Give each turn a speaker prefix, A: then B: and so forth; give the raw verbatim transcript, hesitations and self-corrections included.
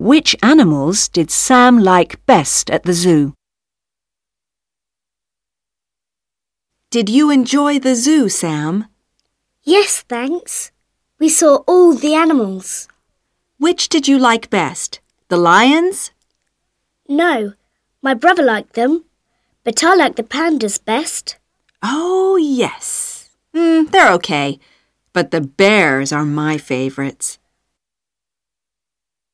A: Which animals did Sam like best at the zoo? Did you enjoy the zoo, Sam?
B: Yes, thanks. We saw all the animals.
A: Which did you like best? The lions?
B: No, my brother liked them, but I like the pandas best.
A: Oh, yes. Mm, they're okay, but the bears are my favourites.